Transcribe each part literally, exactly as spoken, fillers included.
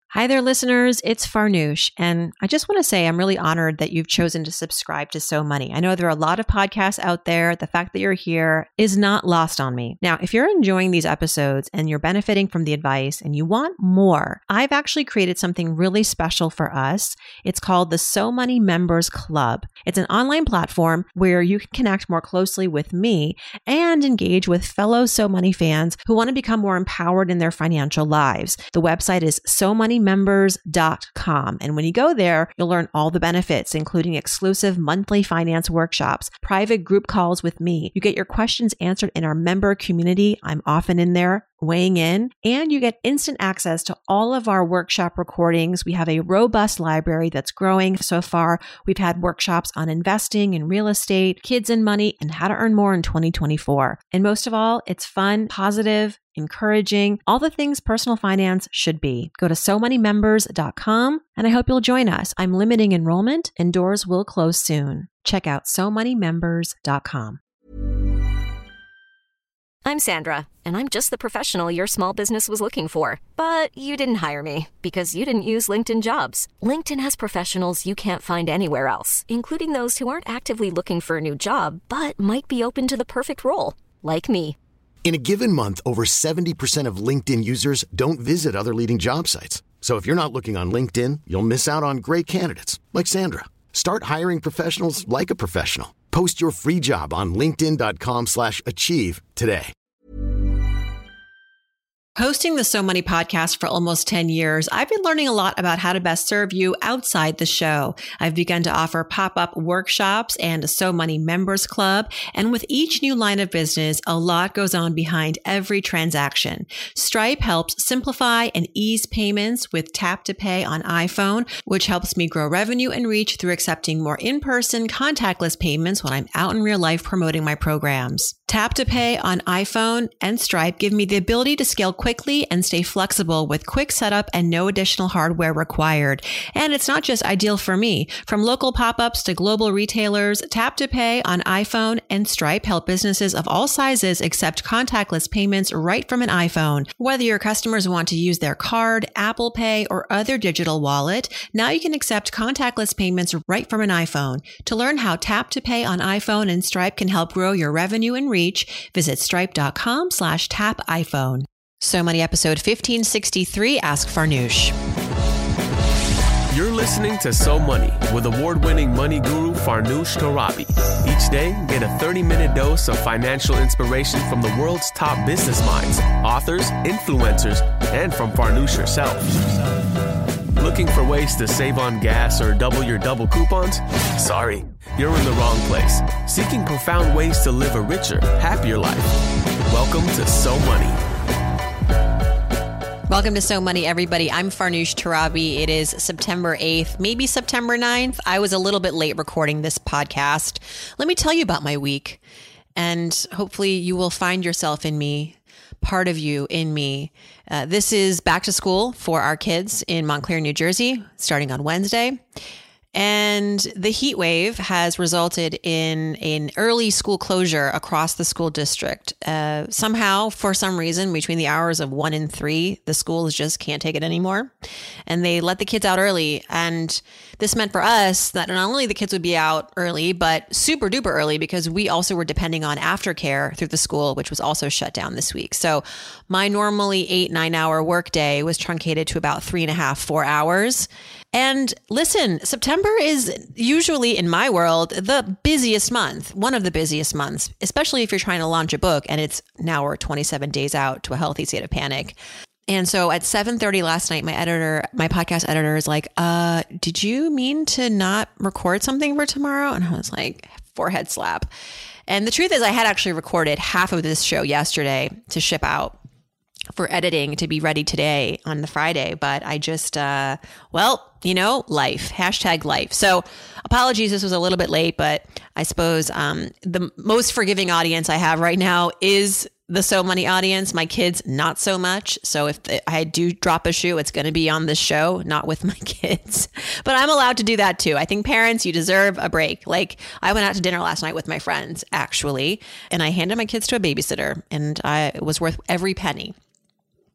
Hi there, listeners. It's Farnoosh, and I just want to say I'm really honored that you've chosen to subscribe to So Money. I know there are a lot of podcasts out there. The fact that you're here is not lost on me. Now, if you're enjoying these episodes and you're benefiting from the advice and you want more, I've actually created something really special for us. It's called the So Money Members Club. It's an online platform where you can connect more closely with me and engage with fellow So Money fans who want to become more empowered in their financial lives. The website is so money members dot com. And when you go there, you'll learn all the benefits, including exclusive monthly finance workshops, private group calls with me. You get your questions answered in our member community. I'm often in there weighing in, and you get instant access to all of our workshop recordings. We have a robust library that's growing. So far, we've had workshops on investing in real estate, kids and money, and how to earn more in twenty twenty-four. And most of all, it's fun, positive, encouraging, all the things personal finance should be. Go to so money members dot com, and I hope you'll join us. I'm limiting enrollment, and doors will close soon. Check out so money members dot com. I'm Sandra, and I'm just the professional your small business was looking for. But you didn't hire me because you didn't use LinkedIn Jobs. LinkedIn has professionals you can't find anywhere else, including those who aren't actively looking for a new job, but might be open to the perfect role, like me. In a given month, over seventy percent of LinkedIn users don't visit other leading job sites. So if you're not looking on LinkedIn, you'll miss out on great candidates like Sandra. Start hiring professionals like a professional. Post your free job on linkedin dot com slash achieve today. Hosting the So Money podcast for almost ten years, I've been learning a lot about how to best serve you outside the show. I've begun to offer pop-up workshops and a So Money Members Club. And with each new line of business, a lot goes on behind every transaction. Stripe helps simplify and ease payments with Tap to Pay on iPhone, which helps me grow revenue and reach through accepting more in-person contactless payments when I'm out in real life promoting my programs. Tap to Pay on iPhone and Stripe give me the ability to scale quickly and stay flexible with quick setup and no additional hardware required. And it's not just ideal for me. From local pop-ups to global retailers, Tap to Pay on iPhone and Stripe help businesses of all sizes accept contactless payments right from an iPhone. Whether your customers want to use their card, Apple Pay, or other digital wallet, now you can accept contactless payments right from an iPhone. To learn how Tap to Pay on iPhone and Stripe can help grow your revenue and reach, visit stripe dot com slash tap iPhone. So Money episode fifteen sixty-three, Ask Farnoosh. You're listening to So Money with award-winning money guru Farnoosh Torabi. Each day, get a thirty-minute dose of financial inspiration from the world's top business minds, authors, influencers, and from Farnoosh herself. Looking for ways to save on gas or double your double coupons? Sorry, you're in the wrong place. Seeking profound ways to live a richer, happier life. Welcome to So Money. Welcome to So Money, everybody. I'm Farnoosh Torabi. It is September eighth, maybe September ninth. I was a little bit late recording this podcast. Let me tell you about my week, and hopefully you will find yourself in me, part of you in me. Uh, this is back to school for our kids in Montclair, New Jersey, starting on Wednesday. And the heat wave has resulted in an early school closure across the school district. Uh, somehow, for some reason, between the hours of one and three, the schools just can't take it anymore. And they let the kids out early. And this meant for us that not only the kids would be out early, but super duper early, because we also were depending on aftercare through the school, which was also shut down this week. So my normally eight, nine hour workday was truncated to about three and a half, four hours. And listen, September is usually in my world the busiest month, one of the busiest months, especially if you're trying to launch a book and it's now we're twenty-seven days out to a healthy state of panic. And so at seven thirty last night, my editor, my podcast editor is like, uh, did you mean to not record something for tomorrow? And I was like, forehead slap. And the truth is I had actually recorded half of this show yesterday to ship out for editing to be ready today on the Friday. But I just, uh, well, you know, life, hashtag life. So apologies, this was a little bit late, but I suppose um, the most forgiving audience I have right now is the So Money audience. My kids, not so much. So if I do drop a shoe, it's going to be on this show, not with my kids. But I'm allowed to do that too. I think parents, you deserve a break. Like I went out to dinner last night with my friends, actually, and I handed my kids to a babysitter, and I it was worth every penny.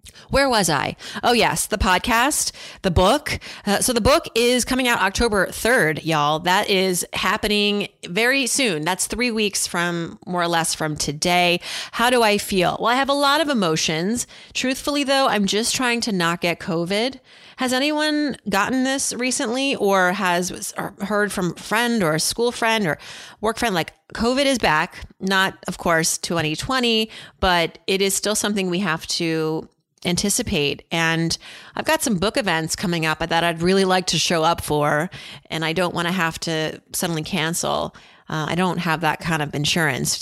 Where was I? Oh, yes, the podcast, the book. Uh, so the book is coming out October third, y'all. That is happening very soon. That's three weeks from more or less from today. How do I feel? Well, I have a lot of emotions. Truthfully, though, I'm just trying to not get COVID. Has anyone gotten this recently or has heard from a friend or a school friend or work friend? Like, COVID is back, not, of course, twenty twenty, but it is still something we have to anticipate. And I've got some book events coming up that I'd really like to show up for, and I don't want to have to suddenly cancel. Uh, I don't have that kind of insurance.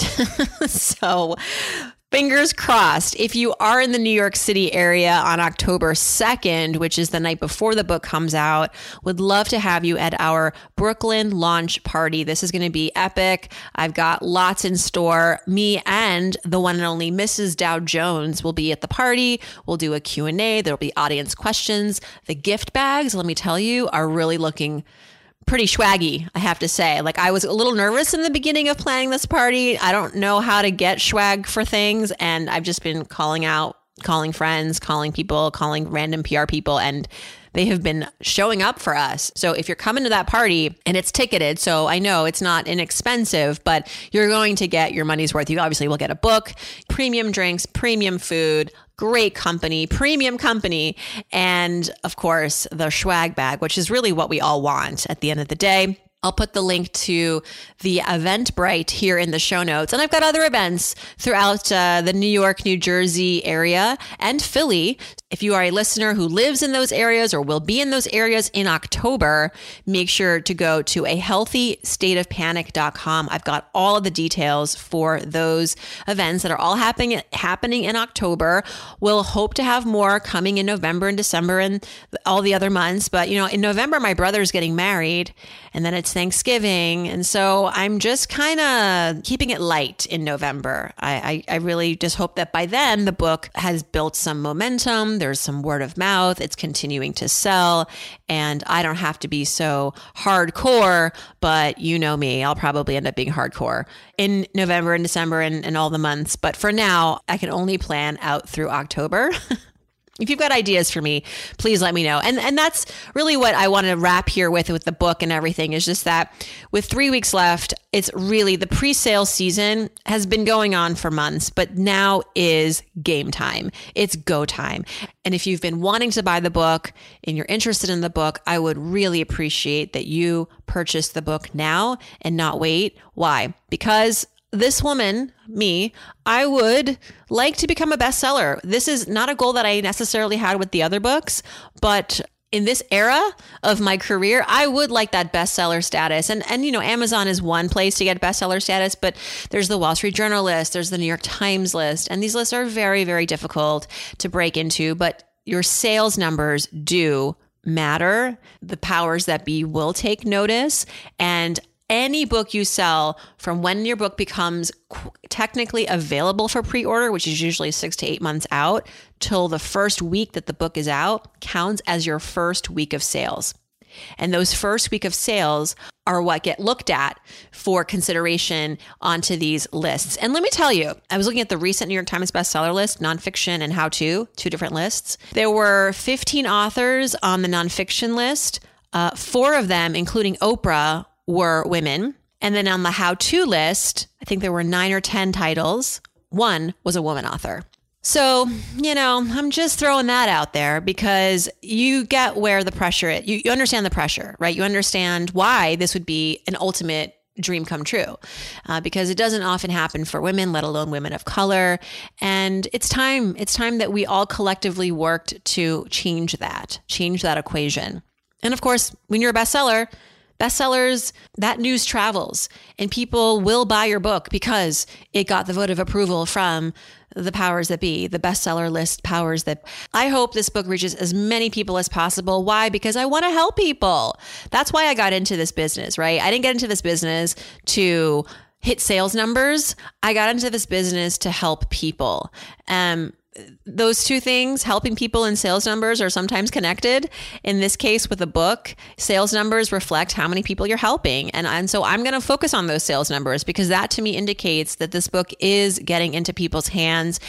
So fingers crossed. If you are in the New York City area on October second, which is the night before the book comes out, would love to have you at our Brooklyn launch party. This is going to be epic. I've got lots in store. Me and the one and only Missus Dow Jones will be at the party. We'll do a Q and A. There'll be audience questions. The gift bags, let me tell you, are really looking pretty swaggy, I have to say. Like, I was a little nervous in the beginning of planning this party. I don't know how to get swag for things. And I've just been calling out, calling friends, calling people, calling random P R people, and they have been showing up for us. So if you're coming to that party and it's ticketed, so I know it's not inexpensive, but you're going to get your money's worth. You obviously will get a book, premium drinks, premium food, great company, premium company, and of course the swag bag, which is really what we all want at the end of the day. I'll put the link to the Eventbrite here in the show notes. And I've got other events throughout uh, the New York, New Jersey area and Philly. If you are a listener who lives in those areas or will be in those areas in October, make sure to go to a healthy state of panic dot com. I've got all of the details for those events that are all happening happening in October. We'll hope to have more coming in November and December and all the other months. But, you know, in November, my brother's getting married, and then it's Thanksgiving. And so I'm just kind of keeping it light in November. I, I, I really just hope that by then the book has built some momentum. There's some word of mouth. It's continuing to sell, and I don't have to be so hardcore, but you know me, I'll probably end up being hardcore in November and December and, and all the months. But for now, I can only plan out through October. If you've got ideas for me, please let me know. And and that's really what I want to wrap here with, with the book and everything, is just that with three weeks left, it's really the pre-sale season has been going on for months, but now is game time. It's go time. And if you've been wanting to buy the book and you're interested in the book, I would really appreciate that you purchase the book now and not wait. Why? Because this woman, me, I would like to become a bestseller. This is not a goal that I necessarily had with the other books, but in this era of my career, I would like that bestseller status. And, and you know, Amazon is one place to get bestseller status, but there's the Wall Street Journal list, there's the New York Times list, and these lists are very, very difficult to break into, but your sales numbers do matter. The powers that be will take notice, and any book you sell from when your book becomes technically available for pre-order, which is usually six to eight months out, till the first week that the book is out, counts as your first week of sales. And those first week of sales are what get looked at for consideration onto these lists. And let me tell you, I was looking at the recent New York Times bestseller list, nonfiction and how-to, two different lists. There were fifteen authors on the nonfiction list. Uh, four of them, including Oprah, were women. And then on the how-to list, I think there were nine or ten titles. One was a woman author. So, you know, I'm just throwing that out there because you get where the pressure is. You, you understand the pressure, right? You understand why this would be an ultimate dream come true, uh, because it doesn't often happen for women, let alone women of color. And it's time, it's time that we all collectively worked to change that, change that equation. And of course, when you're a bestseller, bestsellers, that news travels and people will buy your book because it got the vote of approval from the powers that be, the bestseller list powers that. I hope this book reaches as many people as possible. Why? Because I want to help people. That's why I got into this business, right? I didn't get into this business to hit sales numbers. I got into this business to help people. Um, Those two things, helping people and sales numbers, are sometimes connected. In this case with a book, sales numbers reflect how many people you're helping. And, and so I'm going to focus on those sales numbers because that to me indicates that this book is getting into people's hands.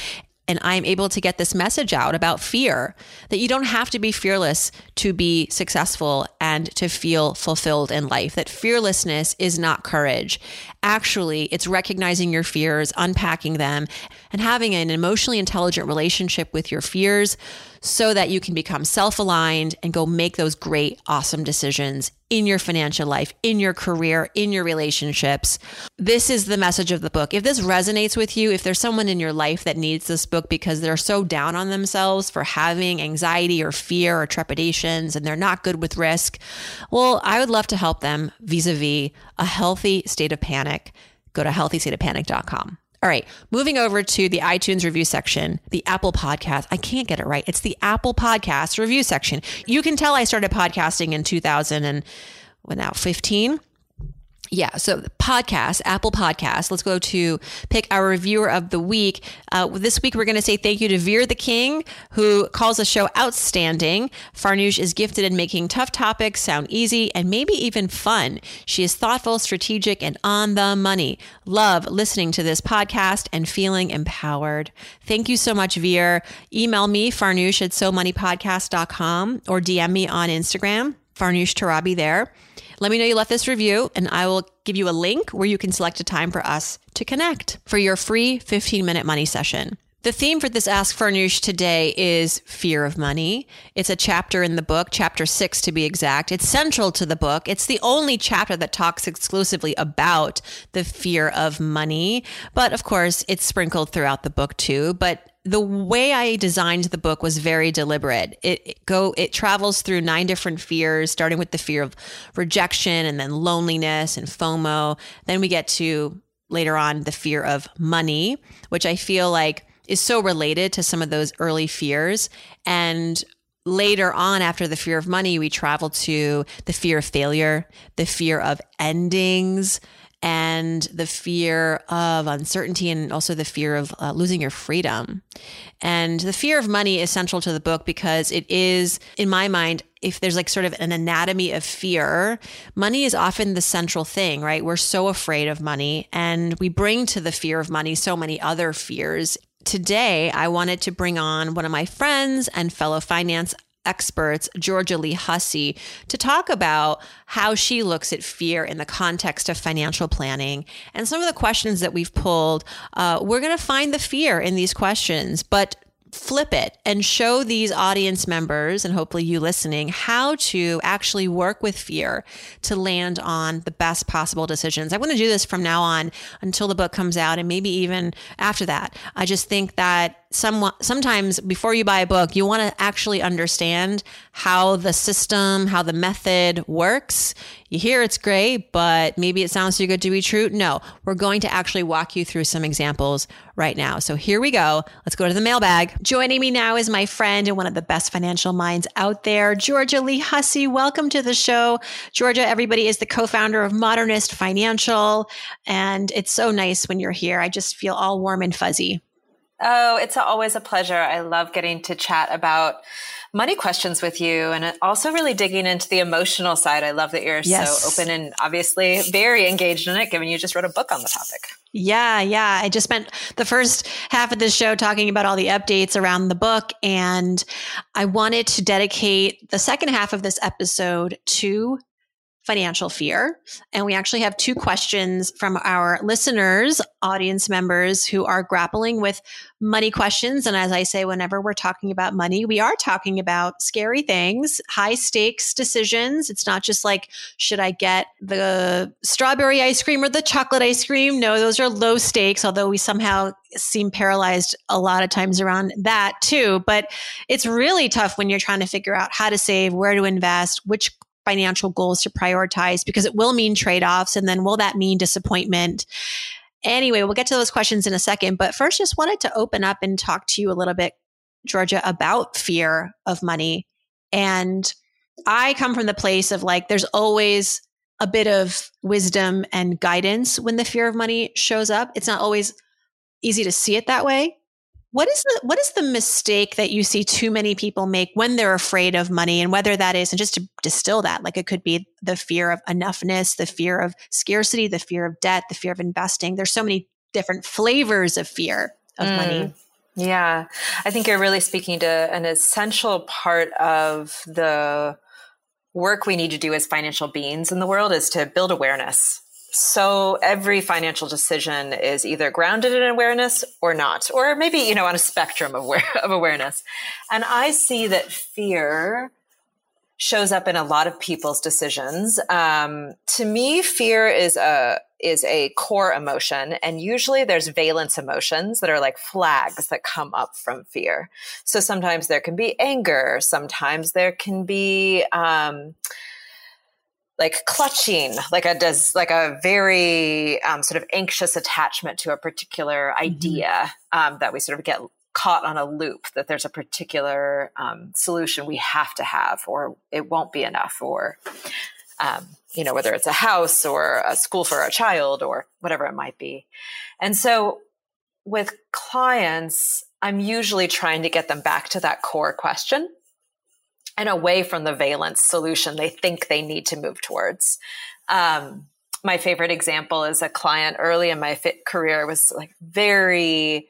and I'm able to get this message out about fear, that you don't have to be fearless to be successful and to feel fulfilled in life, that fearlessness is not courage. Actually, it's recognizing your fears, unpacking them, and having an emotionally intelligent relationship with your fears so that you can become self-aligned and go make those great, awesome decisions in your financial life, in your career, in your relationships. This is the message of the book. If this resonates with you, if there's someone in your life that needs this book because they're so down on themselves for having anxiety or fear or trepidations and they're not good with risk, well, I would love to help them vis-a-vis a healthy state of panic. Go to healthy state of panic dot com. All right, moving over to the iTunes review section, the Apple Podcast. I can't get it right. It's the Apple Podcast review section. You can tell I started podcasting in two thousand and what now, fifteen? Yeah, so the podcast, Apple Podcast. Let's go to pick our reviewer of the week. Uh, this week, we're going to say thank you to Veer the King, who calls the show outstanding. Farnoosh is gifted in making tough topics sound easy and maybe even fun. She is thoughtful, strategic, and on the money. Love listening to this podcast and feeling empowered. Thank you so much, Veer. Email me, farnoosh at so money podcast dot com, or D M me on Instagram, Farnoosh Torabi there. Let me know you left this review and I will give you a link where you can select a time for us to connect for your free fifteen minute money session. The theme for this Ask Farnoosh today is fear of money. It's a chapter in the book, chapter six to be exact. It's central to the book. It's the only chapter that talks exclusively about the fear of money. But of course, it's sprinkled throughout the book too. But the way I designed the book was very deliberate. It, it go it travels through nine different fears, starting with the fear of rejection and then loneliness and FOMO. Then we get to later on the fear of money, which I feel like is so related to some of those early fears. And later on, after the fear of money, we travel to the fear of failure, the fear of endings, and the fear of uncertainty, and also the fear of uh, losing your freedom. And the fear of money is central to the book because it is, in my mind, if there's like sort of an anatomy of fear, money is often the central thing, right? We're so afraid of money, and we bring to the fear of money so many other fears. Today, I wanted to bring on one of my friends and fellow finance experts, Georgia Lee Hussey, to talk about how she looks at fear in the context of financial planning. And some of the questions that we've pulled, uh, we're going to find the fear in these questions, but flip it and show these audience members, and hopefully you listening, how to actually work with fear to land on the best possible decisions. I want to do this from now on until the book comes out, and maybe even after that. I just think that Some, sometimes before you buy a book, you want to actually understand how the system, how the method works. You hear it's great, but maybe it sounds too good to be true. No, we're going to actually walk you through some examples right now. So here we go. Let's go to the mailbag. Joining me now is my friend and one of the best financial minds out there, Georgia Lee Hussey. Welcome to the show. Georgia, everybody, is the co-founder of Modernist Financial, and it's so nice when you're here. I just feel all warm and fuzzy. Oh, it's always a pleasure. I love getting to chat about money questions with you, and also really digging into the emotional side. I love that you're yes. so open and obviously very engaged in it, given you just wrote a book on the topic. Yeah, yeah. I just spent the first half of this show talking about all the updates around the book, and I wanted to dedicate the second half of this episode to financial fear. And we actually have two questions from our listeners, audience members who are grappling with money questions. And as I say, whenever we're talking about money, we are talking about scary things, high stakes decisions. It's not just like, should I get the strawberry ice cream or the chocolate ice cream? No, those are low stakes, although we somehow seem paralyzed a lot of times around that too. But it's really tough when you're trying to figure out how to save, where to invest, which financial goals to prioritize, because it will mean trade-offs. And then will that mean disappointment? Anyway, we'll get to those questions in a second. But first, just wanted to open up and talk to you a little bit, Georgia, about fear of money. And I come from the place of like, there's always a bit of wisdom and guidance when the fear of money shows up. It's not always easy to see it that way. What is the what is the mistake that you see too many people make when they're afraid of money, and whether that is, and just to distill that, like it could be the fear of enoughness, the fear of scarcity, the fear of debt, the fear of investing. There's so many different flavors of fear of mm. money. Yeah, I think you're really speaking to an essential part of the work we need to do as financial beings in the world is to build awareness. So every financial decision is either grounded in awareness or not, or maybe, you know, on a spectrum of, aware- of awareness. And I see that fear shows up in a lot of people's decisions. Um, to me, fear is a is a core emotion, and usually there's valence emotions that are like flags that come up from fear. So sometimes there can be anger, sometimes there can be um, like clutching, like a does like a very um, sort of anxious attachment to a particular idea mm-hmm. um, that we sort of get caught on a loop, that there's a particular um, solution we have to have, or it won't be enough, or, um, you know, whether it's a house or a school for a child or whatever it might be. And so with clients, I'm usually trying to get them back to that core question and away from the valence solution they think they need to move towards. Um, my favorite example is a client early in my fit career was like very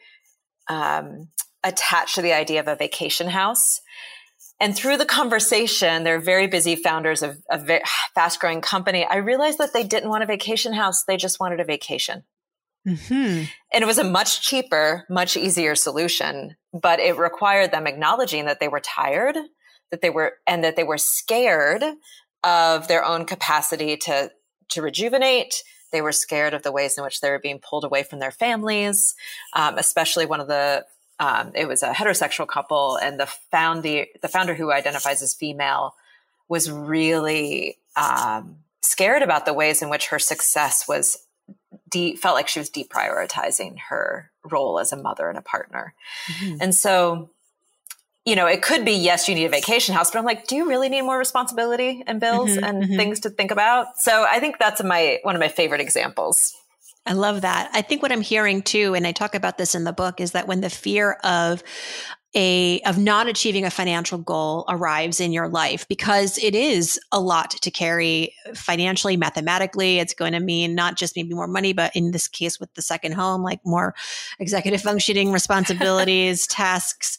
Um, attached to the idea of a vacation house. And through the conversation, they're very busy founders of a very fast growing company. I realized that they didn't want a vacation house. They just wanted a vacation. Mm-hmm. And it was a much cheaper, much easier solution, but it required them acknowledging that they were tired, that they were, and that they were scared of their own capacity to, to rejuvenate. They were scared of the ways in which they were being pulled away from their families, um, especially one of the, um, it was a heterosexual couple, and the found the, the founder, who identifies as female, was really um, scared about the ways in which her success was, de- felt like she was deprioritizing her role as a mother and a partner. Mm-hmm. And so, you know, it could be, yes, you need a vacation house, but I'm like, do you really need more responsibility and bills mm-hmm, and mm-hmm. things to think about? So I think that's my one of my favorite examples. I love that. I think what I'm hearing too, and I talk about this in the book, is that when the fear of a of not achieving a financial goal arrives in your life, because it is a lot to carry financially, mathematically, it's going to mean not just maybe more money, but in this case with the second home, like more executive functioning responsibilities, tasks,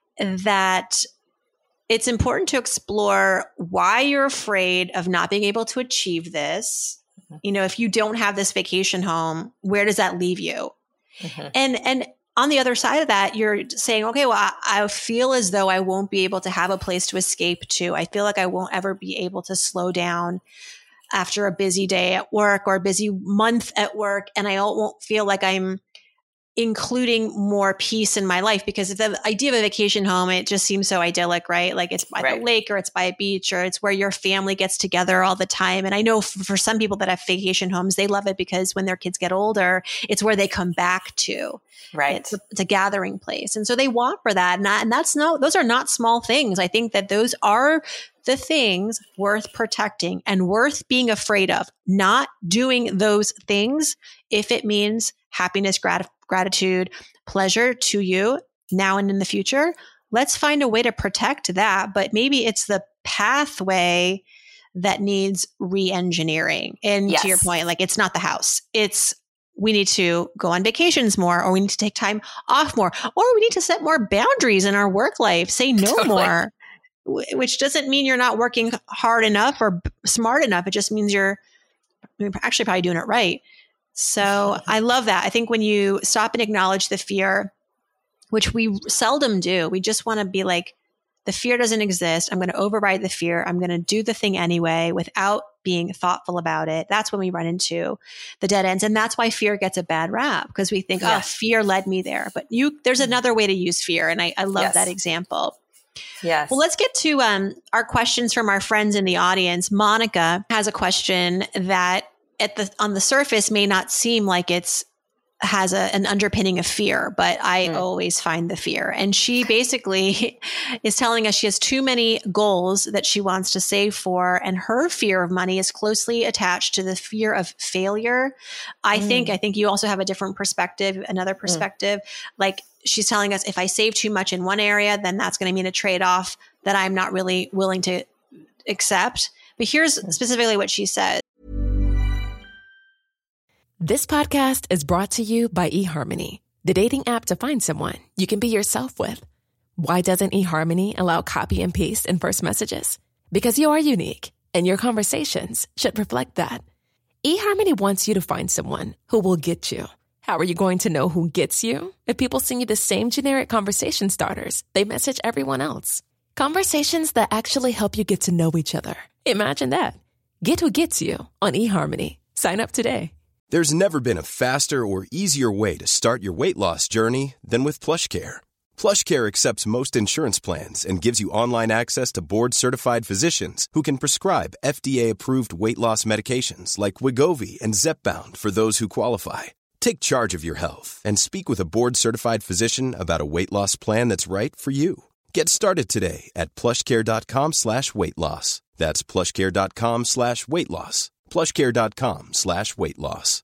that it's important to explore why you're afraid of not being able to achieve this. Mm-hmm. You know, if you don't have this vacation home, where does that leave you? Mm-hmm. And, and on the other side of that, you're saying, okay, well, I, I feel as though I won't be able to have a place to escape to. I feel like I won't ever be able to slow down after a busy day at work or a busy month at work. And I won't feel like I'm including more peace in my life, because if the idea of a vacation home, it just seems so idyllic, right? Like it's by right. the lake, or it's by a beach, or it's where your family gets together all the time. And I know f- for some people that have vacation homes, they love it because when their kids get older, it's where they come back to. Right. It's a, it's a gathering place. And so they want for that. And, that, and that's no, those are not small things. I think that those are the things worth protecting and worth being afraid of. Not doing those things if it means happiness, grat- gratitude, pleasure to you now and in the future. Let's find a way to protect that. But maybe it's the pathway that needs re-engineering. And yes. to your point, like it's not the house. It's we need to go on vacations more, or we need to take time off more, or we need to set more boundaries in our work life, say no totally. more, which doesn't mean you're not working hard enough or smart enough. It just means you're actually probably doing it right. So I love that. I think when you stop and acknowledge the fear, which we seldom do, we just want to be like, the fear doesn't exist. I'm going to override the fear. I'm going to do the thing anyway without being thoughtful about it. That's when we run into the dead ends. And that's why fear gets a bad rap, because we think, yeah. oh, fear led me there. But you, there's another way to use fear. And I, I love yes. that example. Yes. Well, let's get to um, our questions from our friends in the audience. Monica has a question that at the on the surface may not seem like it's has a, an underpinning of fear, but I mm. always find the fear. And she basically is telling us she has too many goals that she wants to save for. And her fear of money is closely attached to the fear of failure. I mm. think, I think you also have a different perspective, another perspective. Mm. Like she's telling us, if I save too much in one area, then that's going to mean a trade-off that I'm not really willing to accept. But here's specifically what she says. This podcast is brought to you by eHarmony, the dating app to find someone you can be yourself with. Why doesn't eHarmony allow copy and paste in first messages? Because you are unique, and your conversations should reflect that. eHarmony wants you to find someone who will get you. How are you going to know who gets you? If people send you the same generic conversation starters they message everyone else. Conversations that actually help you get to know each other. Imagine that. Get who gets you on eHarmony. Sign up today. There's never been a faster or easier way to start your weight loss journey than with PlushCare. PlushCare accepts most insurance plans and gives you online access to board-certified physicians who can prescribe F D A-approved weight loss medications like Wegovy and Zepbound for those who qualify. Take charge of your health and speak with a board-certified physician about a weight loss plan that's right for you. Get started today at plushcare.com slash weight loss. That's plushcare.com slash weight loss. plushcare.com slash weight loss.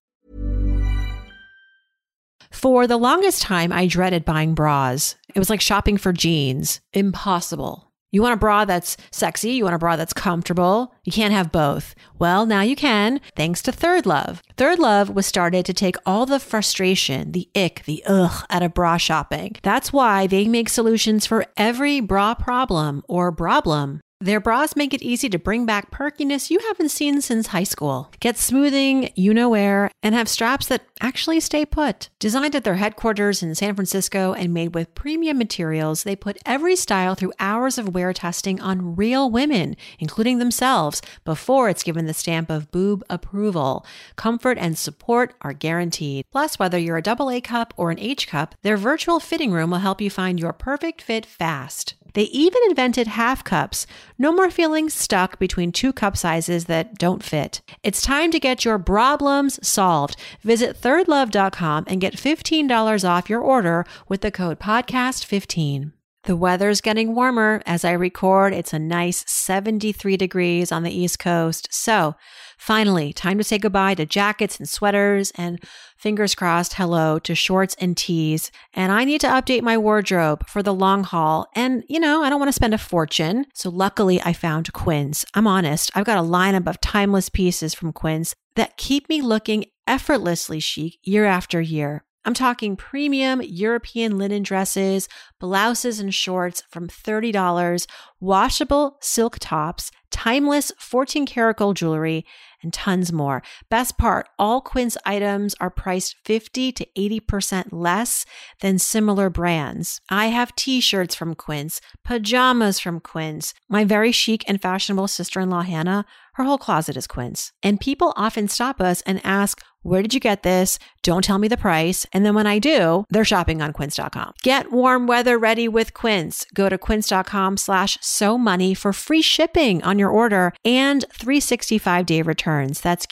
For the longest time, I dreaded buying bras. It was like shopping for jeans. Impossible. You want a bra that's sexy. You want a bra that's comfortable. You can't have both. Well, now you can, thanks to Third Love. Third Love was started to take all the frustration, the ick, the ugh out of bra shopping. That's why they make solutions for every bra problem or problem. Their bras make it easy to bring back perkiness you haven't seen since high school. Get smoothing, you-know-where, and have straps that actually stay put. Designed at their headquarters in San Francisco and made with premium materials, they put every style through hours of wear testing on real women, including themselves, before it's given the stamp of boob approval. Comfort and support are guaranteed. Plus, whether you're a double A cup or an H cup, their virtual fitting room will help you find your perfect fit fast. They even invented half cups. No more feeling stuck between two cup sizes that don't fit. It's time to get your problems solved. Visit third love dot com and get fifteen dollars off your order with the code podcast fifteen. The weather's getting warmer. As I record, it's a nice seventy-three degrees on the East Coast. So finally, time to say goodbye to jackets and sweaters and fingers crossed, hello to shorts and tees. And I need to update my wardrobe for the long haul. And, you know, I don't want to spend a fortune. So luckily I found Quince. I'm honest. I've got a lineup of timeless pieces from Quince that keep me looking effortlessly chic year after year. I'm talking premium European linen dresses, blouses and shorts from thirty dollars, washable silk tops, timeless fourteen karat gold jewelry, and tons more. Best part, all Quince items are priced fifty to eighty percent less than similar brands. I have t-shirts from Quince, pajamas from Quince. My very chic and fashionable sister-in-law, Hannah, her whole closet is Quince. And people often stop us and ask, where did you get this? Don't tell me the price. And then when I do, they're shopping on quince dot com. Get warm weather ready with Quince. Go to quince dot com slash so money for free shipping on your order and three hundred sixty-five day returns. That's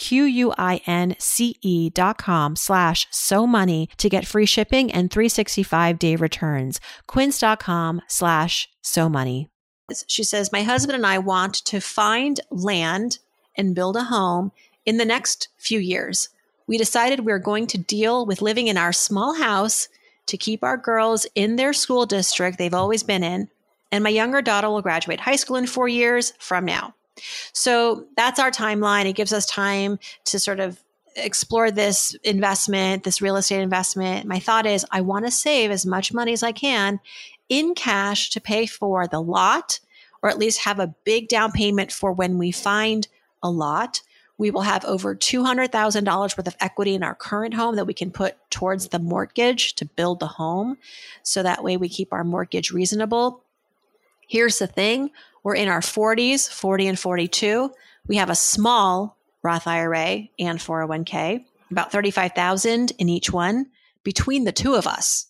Q-U-I-N-C-E dot com slash so money to get free shipping and three hundred sixty-five day returns. quince dot com slash so money. She says, my husband and I want to find land and build a home in the next few years. We decided we're going to deal with living in our small house to keep our girls in their school district they've always been in. And my younger daughter will graduate high school in four years from now. So that's our timeline. It gives us time to sort of explore this investment, this real estate investment. My thought is I want to save as much money as I can in cash to pay for the lot, or at least have a big down payment for when we find a lot. We will have over two hundred thousand dollars worth of equity in our current home that we can put towards the mortgage to build the home. So that way we keep our mortgage reasonable. Here's the thing. We're in our forties, forty and forty-two. We have a small Roth I R A and four oh one k, about thirty-five thousand dollars in each one between the two of us.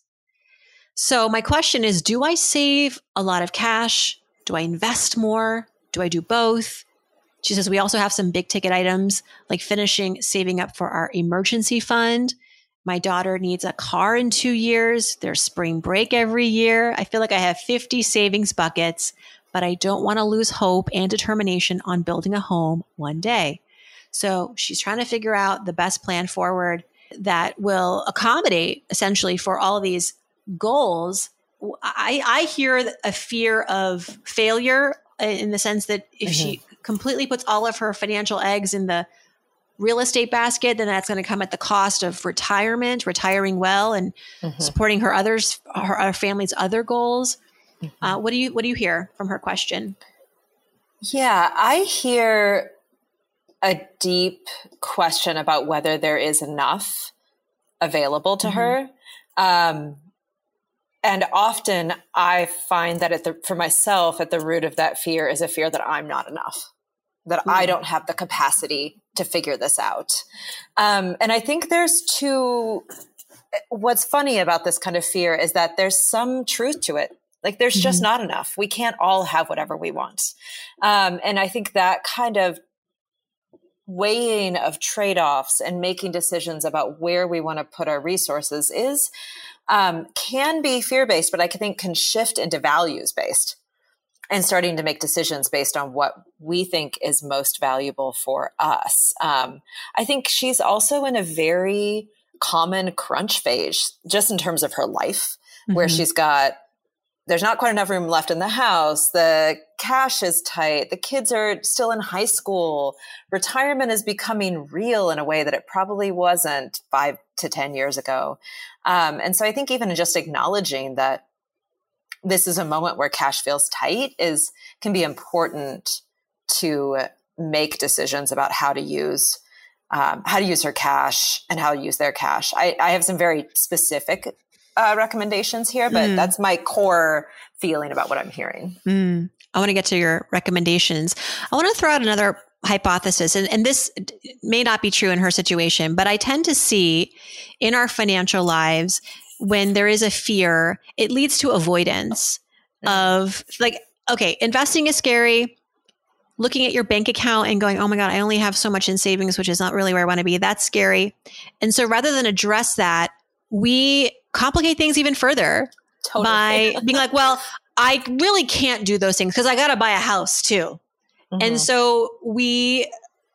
So my question is, do I save a lot of cash? Do I invest more? Do I do both? She says, we also have some big ticket items like finishing saving up for our emergency fund. My daughter needs a car in two years. There's spring break every year. I feel like I have fifty savings buckets, but I don't want to lose hope and determination on building a home one day. So she's trying to figure out the best plan forward that will accommodate essentially for all of these goals. I, I hear a fear of failure in the sense that if mm-hmm. she completely puts all of her financial eggs in the real estate basket, then that's going to come at the cost of retirement, retiring well, and mm-hmm. supporting her others, her, her family's other goals. Mm-hmm. Uh, what do you what do you hear from her question? Yeah, I hear a deep question about whether there is enough available to mm-hmm. her. Um, and often I find that at the, for myself, at the root of that fear is a fear that I'm not enough, that mm-hmm. I don't have the capacity to figure this out. Um, and I think there's two, what's funny about this kind of fear is that there's some truth to it. Like there's mm-hmm. just not enough. We can't all have whatever we want. Um, and I think that kind of weighing of trade-offs and making decisions about where we want to put our resources is, um, can be fear-based, but I think can shift into values-based and starting to make decisions based on what we think is most valuable for us. Um, I think she's also in a very common crunch phase, just in terms of her life, mm-hmm. where she's got there's not quite enough room left in the house. The cash is tight. The kids are still in high school. Retirement is becoming real in a way that it probably wasn't five to ten years ago. Um, and so I think even just acknowledging that this is a moment where cash feels tight is can be important to make decisions about how to use um, how to use her cash and how to use their cash. I, I have some very specific Uh, recommendations here, but mm. that's my core feeling about what I'm hearing. Mm. I want to get to your recommendations. I want to throw out another hypothesis, and, and this may not be true in her situation, but I tend to see in our financial lives, when there is a fear, it leads to avoidance mm. of like, okay, investing is scary. Looking at your bank account and going, oh my God, I only have so much in savings, which is not really where I want to be. That's scary. And so rather than address that, we complicate things even further totally. By being like, well, I really can't do those things because I got to buy a house too. Mm-hmm. And so we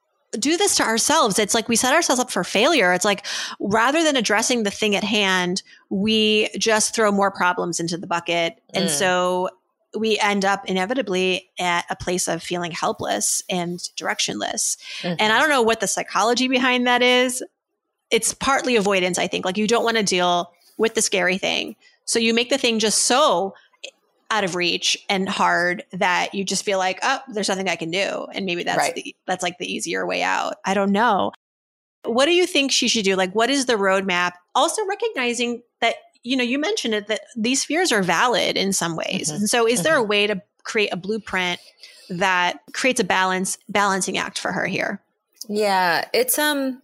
do this to ourselves. It's like we set ourselves up for failure. It's like rather than addressing the thing at hand, we just throw more problems into the bucket. Mm. And so we end up inevitably at a place of feeling helpless and directionless. Mm-hmm. And I don't know what the psychology behind that is. It's partly avoidance, I think. Like you don't want to deal with the scary thing. So you make the thing just so out of reach and hard that you just feel like, oh, there's nothing I can do. And maybe that's right. the, that's like the easier way out. I don't know. What do you think she should do? Like, what is the roadmap? Also recognizing that, you know, you mentioned it, that these fears are valid in some ways. Mm-hmm. And so is mm-hmm. there a way to create a blueprint that creates a balance, balancing act for her here? Yeah, it's, um,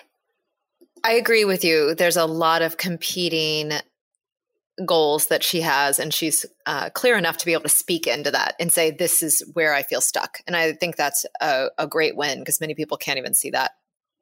I agree with you. There's a lot of competing goals that she has, and she's uh, clear enough to be able to speak into that and say, this is where I feel stuck. And I think that's a, a great win because many people can't even see that.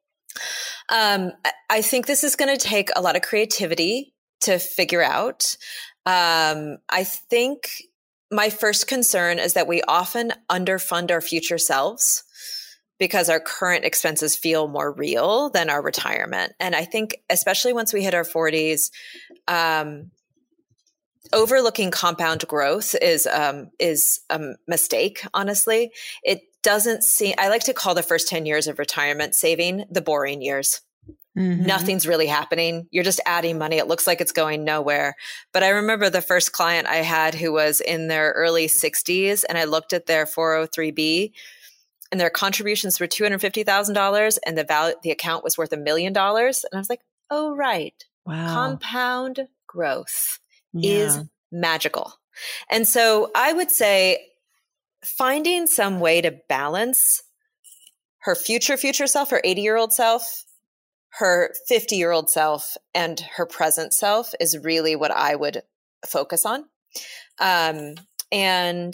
Um, I think this is going to take a lot of creativity to figure out. Um, I think my first concern is that we often underfund our future selves because our current expenses feel more real than our retirement. And I think especially once we hit our forties, um, overlooking compound growth is um, is a mistake, honestly. It doesn't seem, I like to call the first ten years of retirement saving the boring years. Mm-hmm. Nothing's really happening. You're just adding money. It looks like it's going nowhere. But I remember the first client I had who was in their early sixties, and I looked at their four oh three B, and their contributions were two hundred fifty thousand dollars, and the value, the account was worth a million dollars. And I was like, oh, right. Wow. Compound growth yeah. is magical. And so I would say finding some way to balance her future, future self, her eighty-year-old self, her fifty-year-old self, and her present self is really what I would focus on. Um, and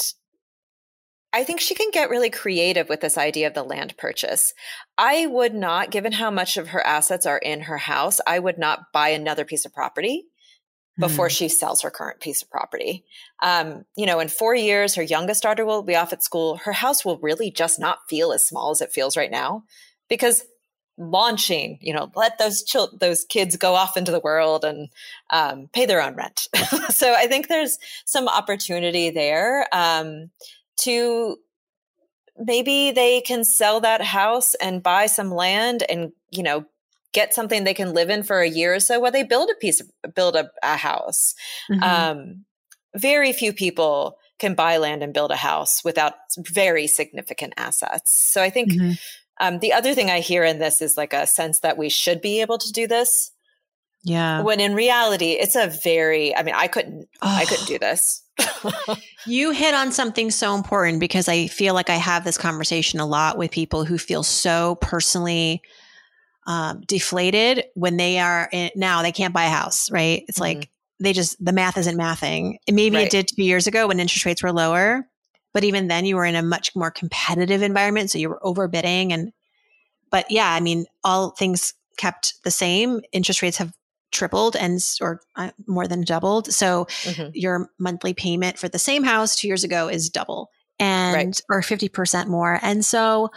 I think she can get really creative with this idea of the land purchase. I would not, given how much of her assets are in her house, I would not buy another piece of property before mm. she sells her current piece of property. Um, you know, in four years, her youngest daughter will be off at school. Her house will really just not feel as small as it feels right now because launching, you know, let those chil- those kids go off into the world and um, pay their own rent. So I think there's some opportunity there. Um, to maybe they can sell that house and buy some land and, you know, get something they can live in for a year or so while they build a piece of, build a, a house. Mm-hmm. Um, very few people can buy land and build a house without very significant assets. So I think mm-hmm. um, the other thing I hear in this is like a sense that we should be able to do this. Yeah. When in reality, it's a very, I mean, I couldn't, oh. I couldn't do this. You hit on something so important, because I feel like I have this conversation a lot with people who feel so personally um, deflated when they are in, now they can't buy a house, right? It's mm-hmm. like they just, the math isn't mathing. And maybe right. it did two years ago when interest rates were lower, but even then you were in a much more competitive environment. So you were overbidding. And, but yeah, I mean, all things kept the same. Interest rates have tripled and or uh, more than doubled. So mm-hmm. your monthly payment for the same house two years ago is double and right. or fifty percent more. And so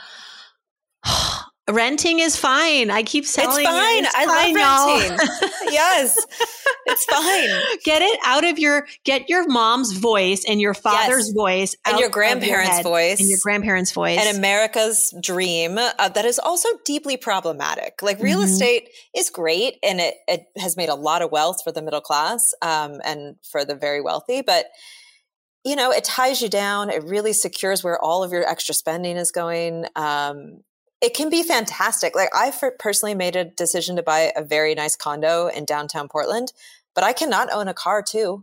renting is fine. I keep telling it's fine. you. It's I fine, love renting. Yes, it's fine. Get it out of your, get your mom's voice and your father's yes. voice and out your grandparents' your voice and your grandparents' voice and America's dream uh, that is also deeply problematic. Like real mm-hmm. estate is great and it, it has made a lot of wealth for the middle class um, and for the very wealthy, but you know, it ties you down. It really secures where all of your extra spending is going. Um, It can be fantastic. Like I personally made a decision to buy a very nice condo in downtown Portland, but I cannot own a car too.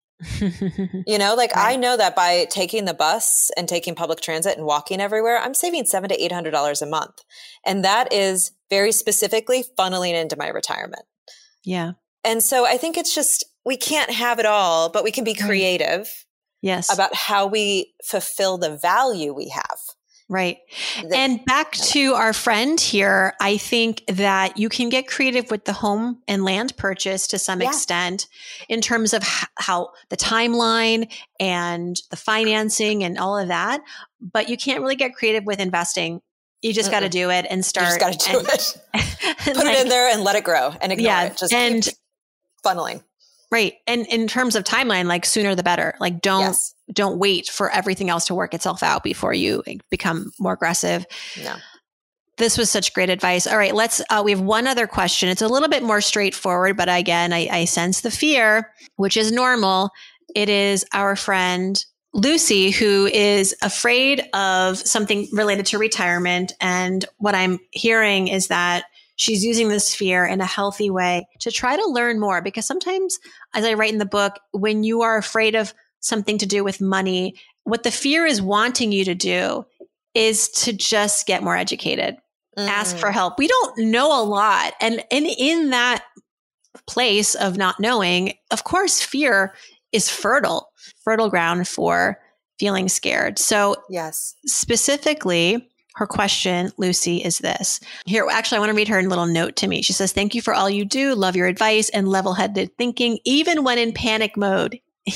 You know, like right. I know that by taking the bus and taking public transit and walking everywhere, I'm saving seven to eight hundred dollars a month, and that is very specifically funneling into my retirement. Yeah, and so I think it's just we can't have it all, but we can be creative. Right. Yes, about how we fulfill the value we have. Right. And back to our friend here, I think that you can get creative with the home and land purchase to some yeah. extent in terms of h- how the timeline and the financing and all of that. But you can't really get creative with investing. You just got to do it and start. You just got to do and, it. Put like, it in there and let it grow and ignore yeah, it. Just and, keep funneling. Right. And in terms of timeline, like sooner the better. Like don't, yes. don't wait for everything else to work itself out before you become more aggressive. No. This was such great advice. All right. Let's, uh, we have one other question. It's a little bit more straightforward, but again, I, I sense the fear, which is normal. It is our friend Lucy, who is afraid of something related to retirement. And what I'm hearing is that she's using this fear in a healthy way to try to learn more, because sometimes, as I write in the book, when you are afraid of something to do with money, what the fear is wanting you to do is to just get more educated, mm. ask for help. We don't know a lot. And, and in that place of not knowing, of course, fear is fertile, fertile ground for feeling scared. So yes, specifically, her question, Lucy, is this. Here, actually, I want to read her little note to me. She says, "Thank you for all you do. Love your advice and level-headed thinking, even when in panic mode."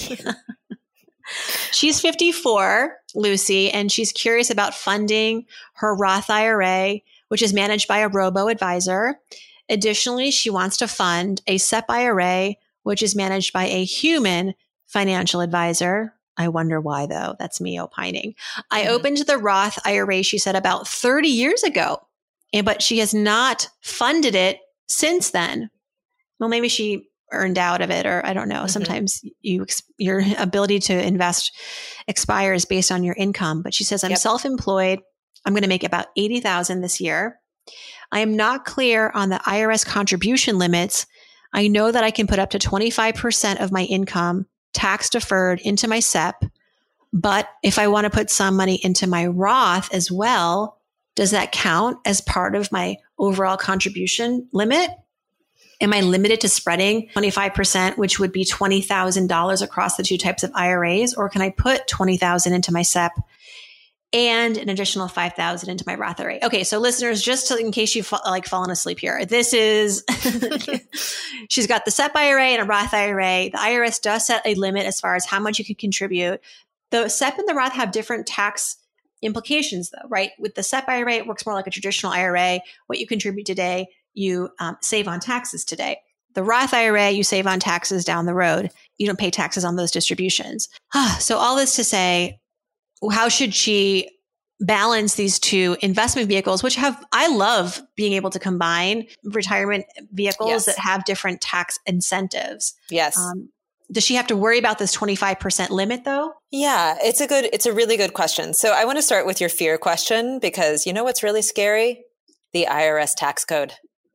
She's fifty-four, Lucy, and she's curious about funding her Roth I R A, which is managed by a robo-advisor. Additionally, she wants to fund a S E P I R A, which is managed by a human financial advisor. I wonder why, though. That's me opining. I mm-hmm. opened the Roth I R A, she said, about thirty years ago, and but she has not funded it since then. Well, maybe she earned out of it, or I don't know. Mm-hmm. Sometimes you your ability to invest expires based on your income. But she says, I'm yep. self-employed. I'm going to make about eighty thousand dollars this year. I am not clear on the I R S contribution limits. I know that I can put up to twenty-five percent of my income tax deferred into my S E P. But if I want to put some money into my Roth as well, does that count as part of my overall contribution limit? Am I limited to spreading twenty-five percent, which would be twenty thousand dollars across the two types of I R As? Or can I put twenty thousand dollars into my S E P and an additional five thousand dollars into my Roth I R A? Okay, so listeners, just to, in case you've like fallen asleep here, this is, she's got the S E P I R A and a Roth I R A. The I R S does set a limit as far as how much you can contribute. The S E P and the Roth have different tax implications though, right? With the S E P I R A, it works more like a traditional I R A. What you contribute today, you um, save on taxes today. The Roth I R A, you save on taxes down the road. You don't pay taxes on those distributions. So all this to say, how should she balance these two investment vehicles, which have, I love being able to combine retirement vehicles yes. that have different tax incentives. Yes. Um, does she have to worry about this twenty-five percent limit though? Yeah, it's a good, it's a really good question. So I want to start with your fear question, because you know what's really scary? The I R S tax code.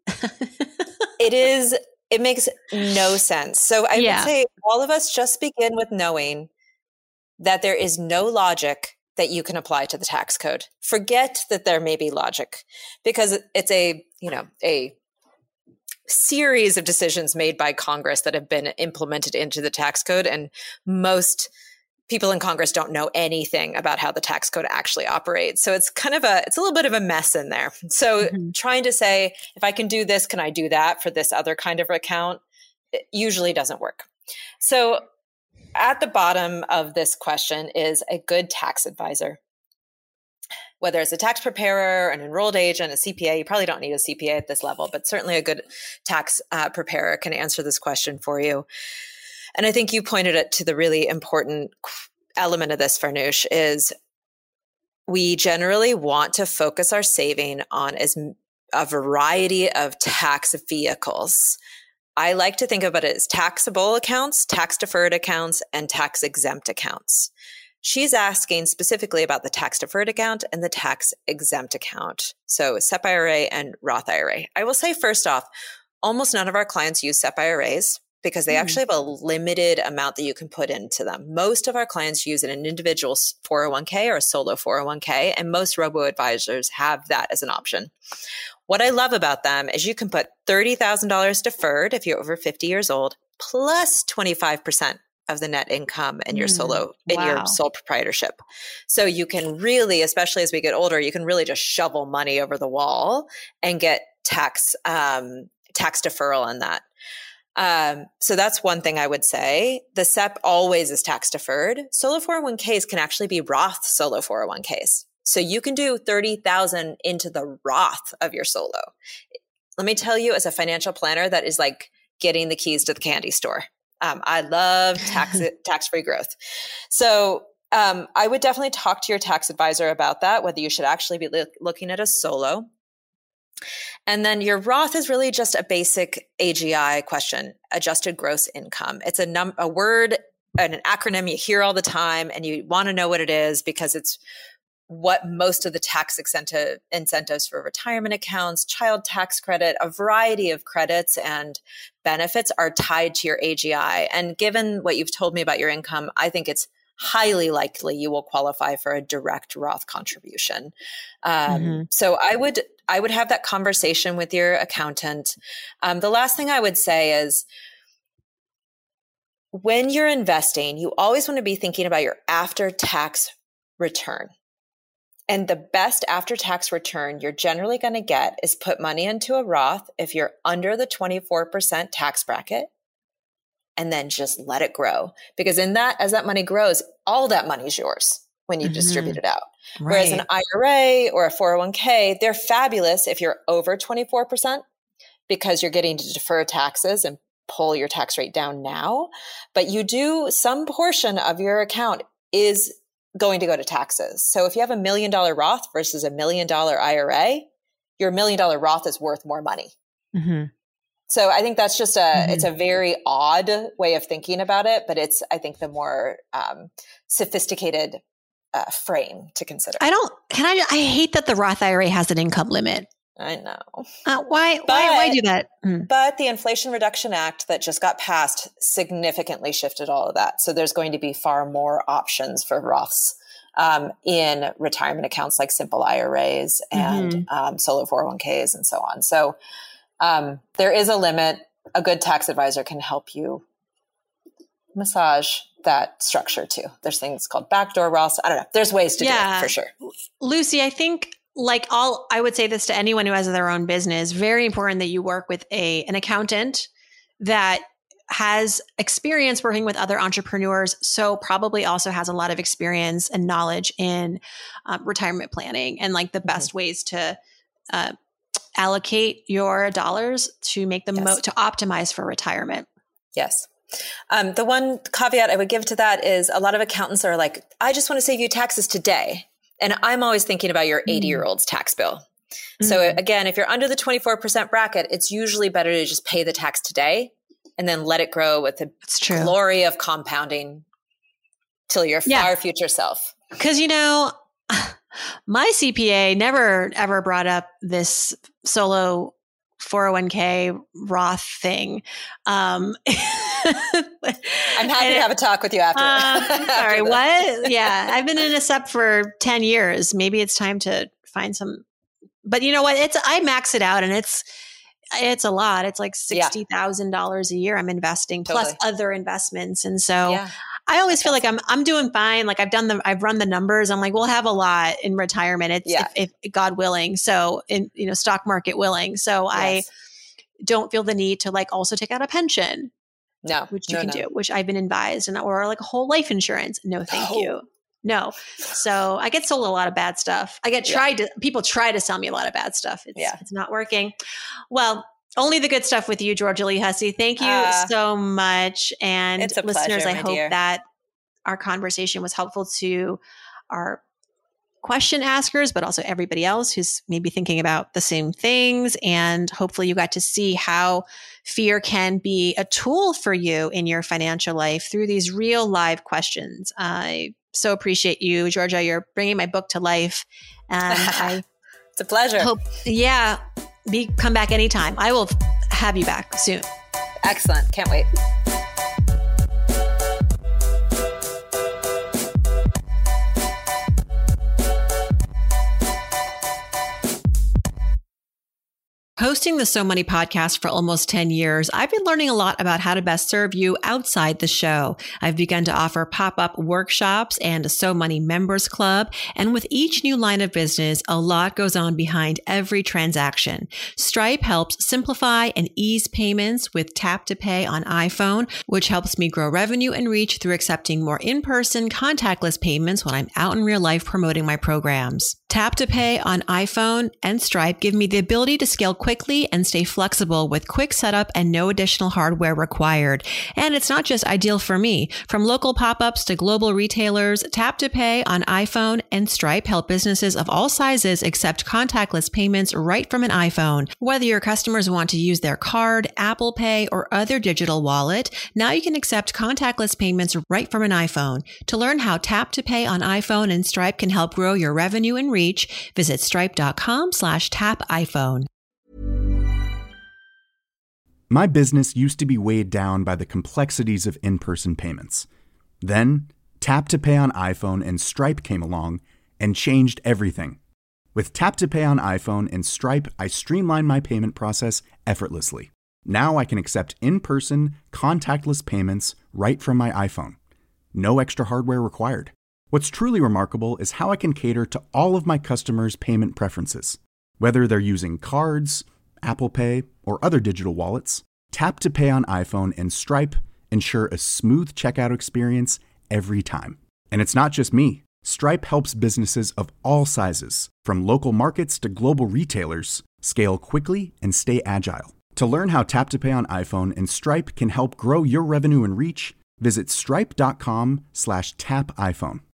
It is, it makes no sense. So I yeah. would say all of us just begin with knowing that there is no logic that you can apply to the tax code. Forget that there may be logic, because it's a, you know, a series of decisions made by Congress that have been implemented into the tax code. And most people in Congress don't know anything about how the tax code actually operates. So it's kind of a, it's a little bit of a mess in there. So mm-hmm. trying to say, if I can do this, can I do that for this other kind of account? It usually doesn't work. So at the bottom of this question is a good tax advisor. Whether it's a tax preparer, an enrolled agent, a C P A, you probably don't need a C P A at this level, but certainly a good tax uh, preparer can answer this question for you. And I think you pointed it to the really important element of this, Farnoosh, is we generally want to focus our saving on as a variety of tax vehicles. I like to think about it as taxable accounts, tax deferred accounts, and tax exempt accounts. She's asking specifically about the tax deferred account and the tax exempt account. So S E P I R A and Roth I R A. I will say first off, almost none of our clients use S E P I R As because they mm. actually have a limited amount that you can put into them. Most of our clients use an individual four oh one k or a solo four oh one k, and most robo-advisors have that as an option. What I love about them is you can put thirty thousand dollars deferred if you're over fifty years old, plus twenty-five percent of the net income in your mm, solo, in wow. your sole proprietorship. So you can really, especially as we get older, you can really just shovel money over the wall and get tax, um, tax deferral on that. Um, so that's one thing I would say. The S E P always is tax deferred. Solo four oh one k's can actually be Roth solo four oh one k's. So you can do thirty thousand into the Roth of your solo. Let me tell you, as a financial planner, that is like getting the keys to the candy store. Um, I love tax tax-free growth. So um, I would definitely talk to your tax advisor about that, whether you should actually be lo- looking at a solo. And then your Roth is really just a basic A G I question, adjusted gross income. It's a num a word and an acronym you hear all the time, and you want to know what it is because it's what most of the tax incentive incentives for retirement accounts, child tax credit, a variety of credits and benefits are tied to your A G I. And given what you've told me about your income, I think it's highly likely you will qualify for a direct Roth contribution. Um, mm-hmm. So I would I would have that conversation with your accountant. Um, the last thing I would say is, when you're investing, you always want to be thinking about your after-tax return. And the best after-tax return you're generally going to get is put money into a Roth if you're under the twenty-four percent tax bracket, and then just let it grow. Because in that, as that money grows, all that money is yours when you mm-hmm. distribute it out. Right. Whereas an I R A or a four oh one k, they're fabulous if you're over twenty-four percent because you're getting to defer taxes and pull your tax rate down now. But you do, some portion of your account is going to go to taxes. So if you have a million dollar Roth versus a million dollar I R A, your million dollar Roth is worth more money. Mm-hmm. So I think that's just a, mm-hmm. it's a very odd way of thinking about it, but it's, I think, the more um, sophisticated uh, frame to consider. I don't, can I, I hate that the Roth I R A has an income limit. I know. Uh, why, but, why, why do that? Mm. But the Inflation Reduction Act that just got passed significantly shifted all of that. So there's going to be far more options for Roths um, in retirement accounts like simple I R As and mm-hmm. um, solo four oh one k's and so on. So um, there is a limit. A good tax advisor can help you massage that structure too. There's things called backdoor Roths. I don't know. There's ways to yeah. do it for sure. Lucy, I think like all, I would say this to anyone who has their own business, very important that you work with a, an accountant that has experience working with other entrepreneurs. So probably also has a lot of experience and knowledge in um, retirement planning and like the best mm-hmm. ways to uh, allocate your dollars to make them, yes. mo- to optimize for retirement. Yes. Um, the one caveat I would give to that is a lot of accountants are like, I just want to save you taxes today. And I'm always thinking about your eighty year old's tax bill. So mm. again, if you're under the twenty-four percent bracket, it's usually better to just pay the tax today and then let it grow with the glory of compounding till your yeah. far future self. Because, you know, my C P A never ever brought up this solo four oh one k Roth thing. Um, I'm happy and, to have a talk with you after. Um, sorry, what? Yeah, I've been in a S E P for ten years. Maybe it's time to find some. But you know what? It's I max it out, and it's it's a lot. It's like sixty thousand dollars a year I'm investing totally. Plus other investments, and so. Yeah. I always feel like I'm I'm doing fine. Like I've done the I've run the numbers. I'm like, we'll have a lot in retirement. It's yeah. if, if God willing. So in you know stock market willing. So yes. I don't feel the need to like also take out a pension. No, which you no, can no. do, which I've been advised, and or like a whole life insurance. No, thank oh. you. No. So I get sold a lot of bad stuff. I get tried yeah. to people try to sell me a lot of bad stuff. It's yeah. it's not working. Well. Only the good stuff with you, Georgia Lee Hussey. Thank you uh, so much. And it's a listeners, pleasure, I hope dear. that our conversation was helpful to our question askers, but also everybody else who's maybe thinking about the same things. And hopefully you got to see how fear can be a tool for you in your financial life through these real live questions. I so appreciate you, Georgia. You're bringing my book to life. And I it's a pleasure. Hope, yeah. Be come back anytime. I will have you back soon. Excellent. Can't wait. Hosting the So Money podcast for almost ten years, I've been learning a lot about how to best serve you outside the show. I've begun to offer pop-up workshops and a So Money members club. And with each new line of business, a lot goes on behind every transaction. Stripe helps simplify and ease payments with Tap to Pay on iPhone, which helps me grow revenue and reach through accepting more in-person contactless payments when I'm out in real life promoting my programs. Tap to Pay on iPhone and Stripe give me the ability to scale quickly and stay flexible with quick setup and no additional hardware required. And it's not just ideal for me. From local pop-ups to global retailers, Tap to Pay on iPhone and Stripe help businesses of all sizes accept contactless payments right from an iPhone. Whether your customers want to use their card, Apple Pay, or other digital wallet, now you can accept contactless payments right from an iPhone. To learn how Tap to Pay on iPhone and Stripe can help grow your revenue and reach, visit stripe.com slash tap iPhone. My business used to be weighed down by the complexities of in-person payments. Then, Tap to Pay on iPhone and Stripe came along and changed everything. With Tap to Pay on iPhone and Stripe, I streamlined my payment process effortlessly. Now I can accept in-person, contactless payments right from my iPhone. No extra hardware required. What's truly remarkable is how I can cater to all of my customers' payment preferences. Whether they're using cards, Apple Pay, or other digital wallets, Tap to Pay on iPhone and Stripe ensure a smooth checkout experience every time. And it's not just me. Stripe helps businesses of all sizes, from local markets to global retailers, scale quickly and stay agile. To learn how Tap to Pay on iPhone and Stripe can help grow your revenue and reach, visit stripe.com slash tap iPhone.